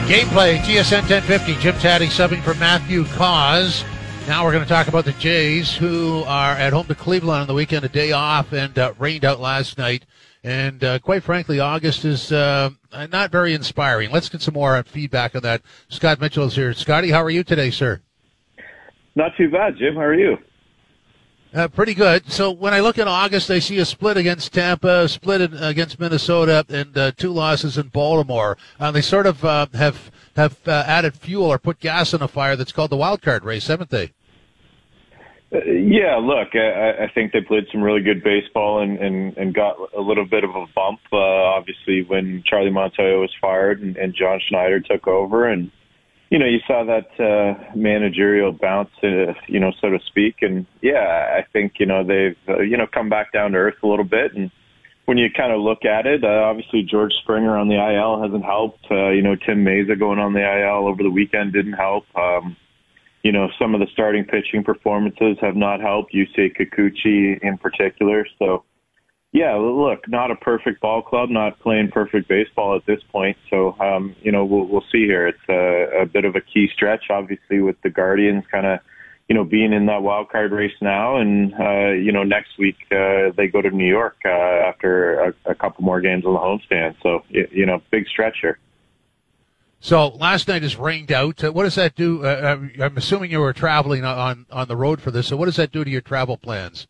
Gameplay, GSN 1050, Jim Taddy subbing for Matthew Cause. Now we're going to talk about the Jays, who are at home to Cleveland on the weekend, a day off, and rained out last night. And quite frankly, August is not very inspiring. Let's get some more feedback on that. Scott Mitchell is here. Scotty, how are you today, sir? Not too bad, Jim. How are you? Pretty good. So when I look at August, I see a split against Tampa, split against Minnesota, and 2 losses in Baltimore. They sort of have added fuel or put gas on a fire that's called the wild card race, haven't they? Yeah, look, I think they played some really good baseball and got a little bit of a bump, obviously, when Charlie Montoyo was fired and John Schneider took over. And, you know, you saw that managerial bounce, so to speak. And, yeah, I think, they've, come back down to earth a little bit. And when you kind of look at it, obviously George Springer on the IL hasn't helped. Tim Meza going on the IL over the weekend didn't help. Some of the starting pitching performances have not helped, Yusei Kikuchi in particular. So, yeah, look, not a perfect ball club, not playing perfect baseball at this point. So, we'll see here. It's a bit of a key stretch, obviously, with the Guardians kind of, being in that wild card race now. And, next week they go to New York after a couple more games on the homestand. So, big stretch here. So last night is rained out. What does that do? I'm assuming you were traveling on the road for this. So what does that do to your travel plans?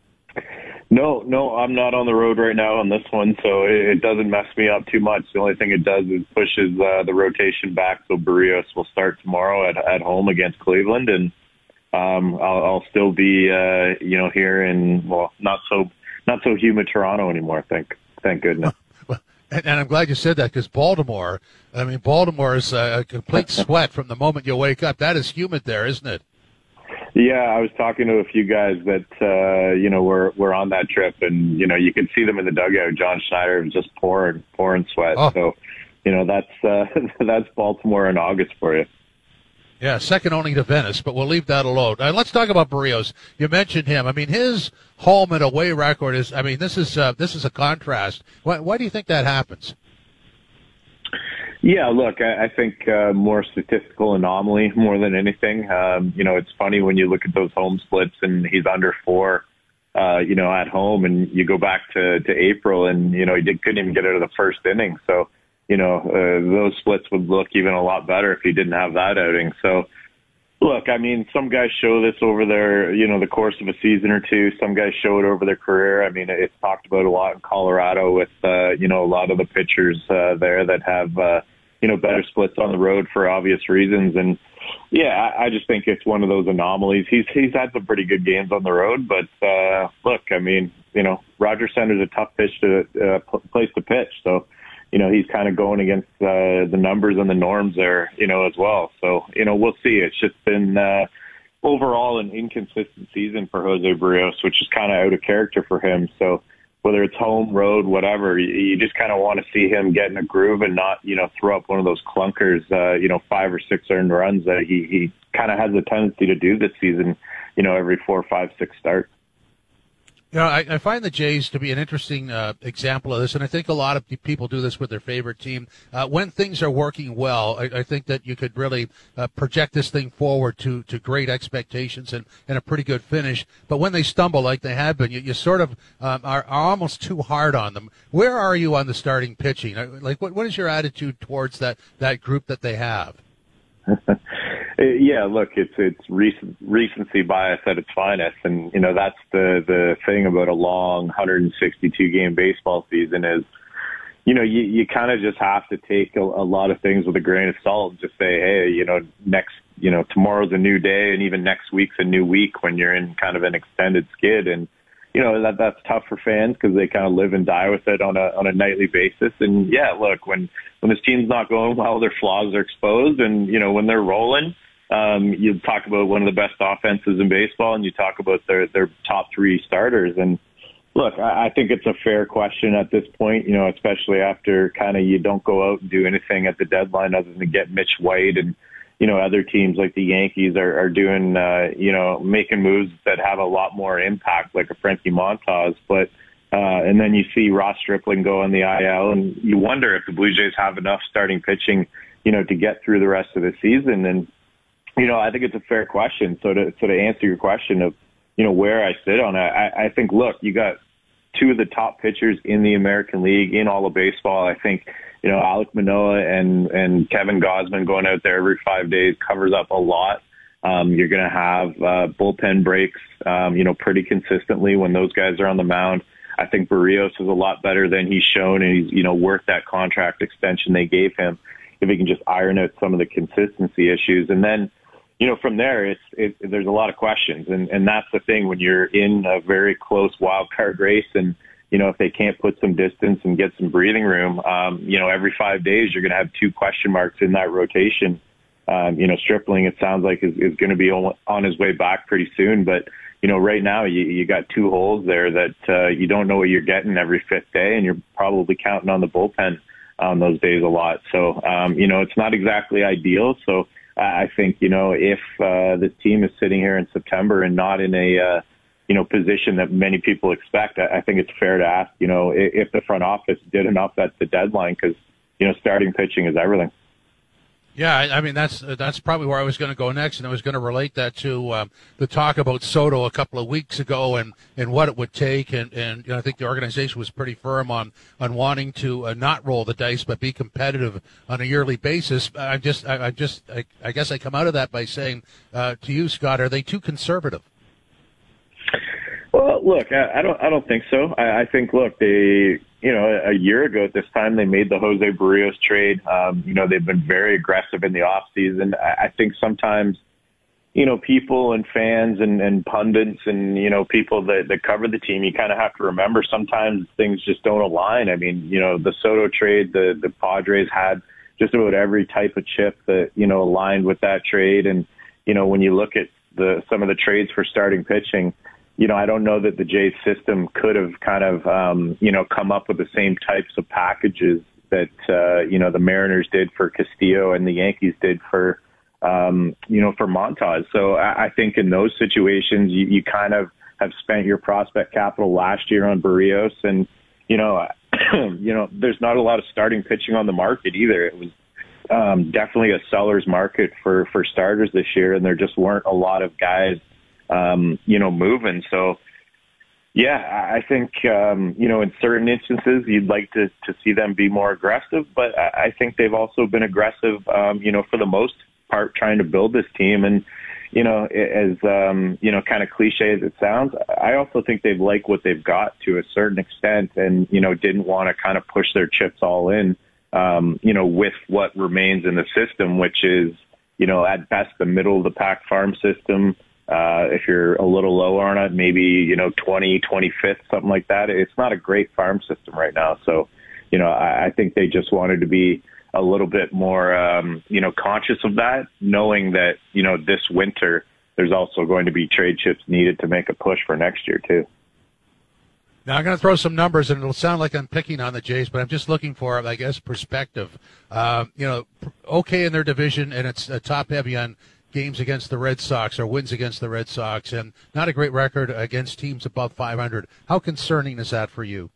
No, I'm not on the road right now on this one, so it doesn't mess me up too much. The only thing it does is pushes the rotation back. So Barrios will start tomorrow at home against Cleveland, and I'll still be here in not so humid Toronto anymore. Thank goodness. And I'm glad you said that, because Baltimore is a complete sweat from the moment you wake up. That is humid there, isn't it? Yeah, I was talking to a few guys that, were on that trip, and, you could see them in the dugout. John Schneider was just pouring sweat. Oh. So, that's Baltimore in August for you. Yeah, second only to Venice, but we'll leave that alone. Let's talk about Barrios. You mentioned him. I mean, his home and away record is, this is a contrast. Why do you think that happens? Yeah, look, I think more statistical anomaly more than anything. It's funny when you look at those home splits and he's under 4, at home, and you go back to April and, he couldn't even get out of the first inning. So, those splits would look even a lot better if he didn't have that outing. So, look, some guys show this over their, the course of a season or two. Some guys show it over their career. It's talked about a lot in Colorado with, a lot of the pitchers there that have, better splits on the road for obvious reasons. And, yeah, I just think it's one of those anomalies. He's had some pretty good games on the road, but, look, Rogers Center's a tough place to pitch. So, he's kind of going against the numbers and the norms there, as well. So, we'll see. It's just been overall an inconsistent season for Jose Barrios, which is kind of out of character for him. So whether it's home, road, whatever, you just kind of want to see him get in a groove and not, throw up one of those clunkers, 5 or 6 earned runs that he kind of has a tendency to do this season, every 4, 5, 6 starts. I find the Jays to be an interesting example of this, and I think a lot of people do this with their favorite team. When things are working well, I think that you could really project this thing forward to great expectations and a pretty good finish. But when they stumble like they have been, you sort of are almost too hard on them. Where are you on the starting pitching? Like, what is your attitude towards that group that they have? Yeah, look, it's recency bias at its finest, and that's the thing about a long 162 game baseball season is, you kind of just have to take a lot of things with a grain of salt and just say, hey, tomorrow's a new day, and even next week's a new week when you're in kind of an extended skid, and that's tough for fans because they kind of live and die with it on a nightly basis. And yeah, look, when this team's not going well, their flaws are exposed, and when they're rolling. You talk about one of the best offenses in baseball, and you talk about their top 3 starters. And look, I think it's a fair question at this point, especially after kind of you don't go out and do anything at the deadline other than get Mitch White, and other teams like the Yankees are doing, making moves that have a lot more impact, like a Frankie Montas. But And then you see Ross Stripling go on the IL, and you wonder if the Blue Jays have enough starting pitching, to get through the rest of the season. And, I think it's a fair question. So to answer your question of, where I sit on it, I think, look, you got two of the top pitchers in the American League, in all of baseball. I think, Alek Manoah and Kevin Gausman going out there every 5 days covers up a lot. You're going to have bullpen breaks, pretty consistently when those guys are on the mound. I think Barrios is a lot better than he's shown, and he's, worth that contract extension they gave him if he can just iron out some of the consistency issues. And then, from there, there's a lot of questions. And that's the thing when you're in a very close wild card race and, if they can't put some distance and get some breathing room, every 5 days you're going to have two question marks in that rotation. Stripling, it sounds like, is going to be on his way back pretty soon. But, right now you got two holes there that you don't know what you're getting every fifth day, and you're probably counting on the bullpen on those days a lot. So, it's not exactly ideal. So I think, if this team is sitting here in September and not in a, position that many people expect, I think it's fair to ask, if the front office did enough at the deadline, because, starting pitching is everything. Yeah, I mean, that's probably where I was going to go next, and I was going to relate that to the talk about Soto a couple of weeks ago and what it would take, and I think the organization was pretty firm on wanting to not roll the dice but be competitive on a yearly basis. I guess I come out of that by saying to you, Scott, are they too conservative? Well, look, I don't think so. I think, look, they, a year ago at this time, they made the Jose Barrios trade. They've been very aggressive in the off season. I think sometimes, people and fans and pundits and, people that cover the team, you kind of have to remember sometimes things just don't align. I mean, the Soto trade, the Padres had just about every type of chip that, aligned with that trade. And, when you look at some of the trades for starting pitching, I don't know that the Jays system could have kind of, come up with the same types of packages that, the Mariners did for Castillo and the Yankees did for, for Montas. So I think in those situations, you kind of have spent your prospect capital last year on Barrios. And, there's not a lot of starting pitching on the market either. It was definitely a seller's market for starters this year, and there just weren't a lot of guys moving. So, yeah, I think, in certain instances, you'd like to see them be more aggressive, but I think they've also been aggressive, for the most part, trying to build this team. And, as, kind of cliche as it sounds, I also think they've liked what they've got to a certain extent and, didn't want to kind of push their chips all in, with what remains in the system, which is, at best, the middle of the pack farm system. If you're a little low on it, maybe, 25th, something like that. It's not a great farm system right now. So, I think they just wanted to be a little bit more, conscious of that, knowing that, this winter, there's also going to be trade chips needed to make a push for next year, too. Now, I'm going to throw some numbers, and it'll sound like I'm picking on the Jays, but I'm just looking for, I guess, perspective. Okay in their division, and it's top-heavy on games against the Red Sox or wins against the Red Sox, and not a great record against teams above 500. How concerning is that for you?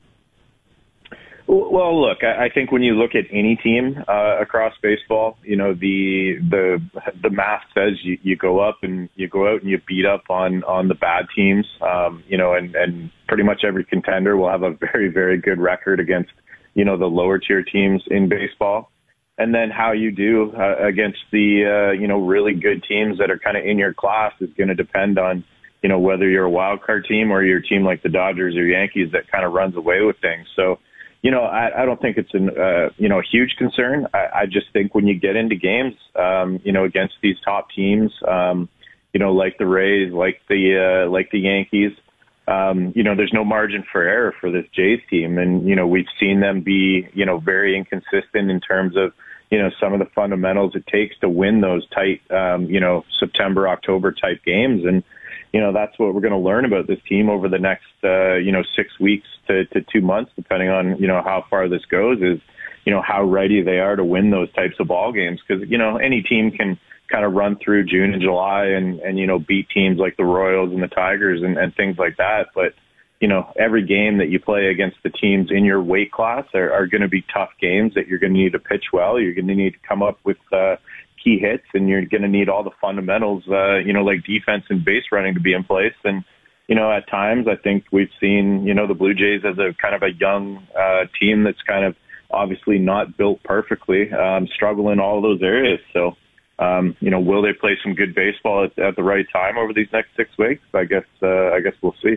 Well, look, I think when you look at any team across baseball, the math says you go up and you go out and you beat up on the bad teams, and pretty much every contender will have a very, very good record against, the lower tier teams in baseball. And then how you do against the, really good teams that are kind of in your class is going to depend on, whether you're a wild card team or you're a team like the Dodgers or Yankees that kind of runs away with things. So, I don't think it's a huge concern. I just think when you get into games, against these top teams, like the Rays, like the Yankees, there's no margin for error for this Jays team. And, we've seen them be, very inconsistent in terms of, some of the fundamentals it takes to win those tight, September, October type games. And, that's what we're going to learn about this team over the next, 6 weeks to 2 months, depending on, how far this goes, is, how ready they are to win those types of ball games. Because, any team can kind of run through June and July and beat teams like the Royals and the Tigers and things like that. But, every game that you play against the teams in your weight class are going to be tough games that you're going to need to pitch well. You're going to need to come up with key hits, and you're going to need all the fundamentals, like defense and base running to be in place. And, at times I think we've seen, the Blue Jays as a kind of a young team that's kind of obviously not built perfectly, struggle in all those areas. So, will they play some good baseball at the right time over these next 6 weeks? I guess we'll see.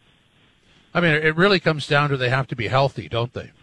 I mean, it really comes down to they have to be healthy, don't they?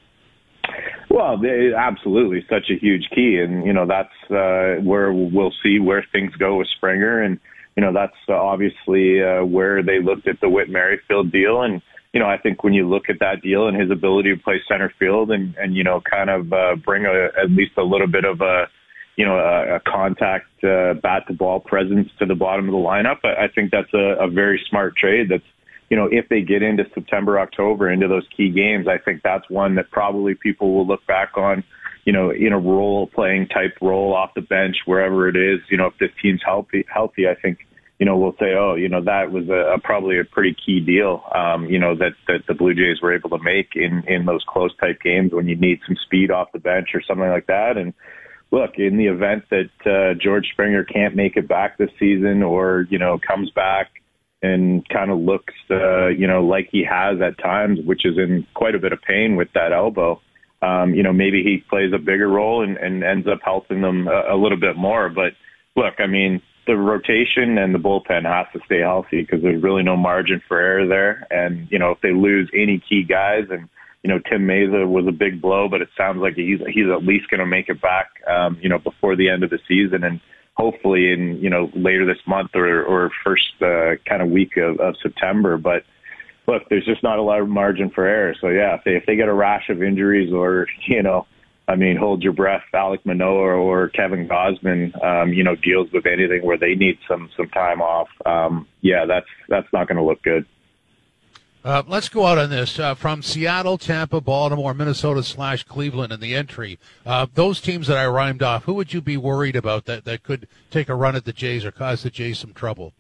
Well, absolutely, such a huge key, and that's where we'll see where things go with Springer, and that's obviously where they looked at the Whit Merrifield deal, and I think when you look at that deal and his ability to play center field and kind of bring at least a little bit of a contact bat to ball presence to the bottom of the lineup, I think that's a very smart trade. That's if they get into September, October, into those key games, I think that's one that probably people will look back on, in a role-playing type role off the bench, wherever it is. If this team's healthy, I think, we'll say, that was probably a pretty key deal, that the Blue Jays were able to make in those close type games when you need some speed off the bench or something like that. And look, in the event that George Springer can't make it back this season or, comes back and kind of looks, like he has at times, which is in quite a bit of pain with that elbow. Maybe he plays a bigger role and ends up helping them a little bit more. But look, I mean, the rotation and the bullpen has to stay healthy because there's really no margin for error there. And, if they lose any key guys, and, Tim Meza was a big blow, but it sounds like he's at least going to make it back, before the end of the season. And hopefully in, later this month or first kind of week of September. But look, there's just not a lot of margin for error. So yeah, if they get a rash of injuries or, hold your breath, Alek Manoah or Kevin Gausman, deals with anything where they need some time off. That's not going to look good. Let's go out on this. From Seattle, Tampa, Baltimore, Minnesota / Cleveland in the entry. Those teams that I rhymed off, who would you be worried about that could take a run at the Jays or cause the Jays some trouble?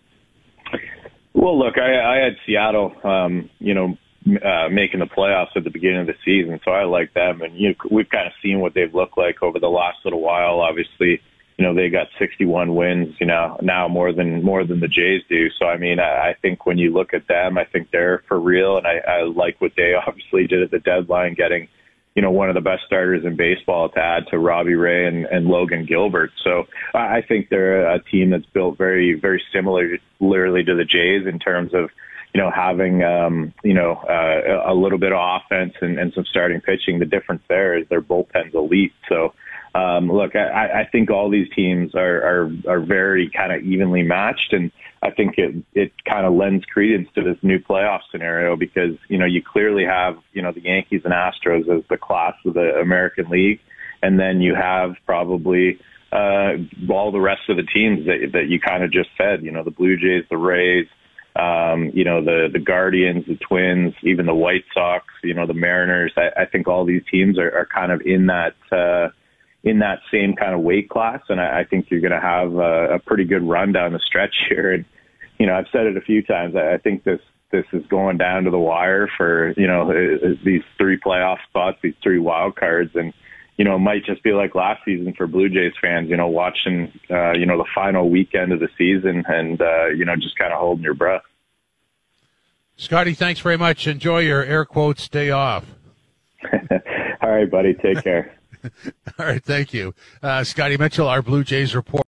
Well, look, I had Seattle, making the playoffs at the beginning of the season, so I like them. And we've kind of seen what they've looked like over the last little while. Obviously, they got 61 wins, now more than the Jays do. So, I mean, I think when you look at them, I think they're for real. And I like what they obviously did at the deadline, getting, one of the best starters in baseball to add to Robbie Ray and Logan Gilbert. So I think they're a team that's built very, very similarly to the Jays in terms of, having, a little bit of offense and some starting pitching. The difference there is their bullpen's elite. So, look, I think all these teams are very kind of evenly matched, and I think it kind of lends credence to this new playoff scenario because, you clearly have, the Yankees and Astros as the class of the American League, and then you have probably all the rest of the teams that you kind of just said, the Blue Jays, the Rays, the Guardians, the Twins, even the White Sox, the Mariners. I think all these teams are kind of in that same kind of weight class. And I think you're going to have a pretty good run down the stretch here. And, I've said it a few times. I think this is going down to the wire for, these 3 playoff spots, these 3 wild cards. And, it might just be like last season for Blue Jays fans, watching, the final weekend of the season and, just kind of holding your breath. Scotty, thanks very much. Enjoy your air quotes day off. All right, buddy. Take care. All right. Thank you. Scotty Mitchell, our Blue Jays reporter.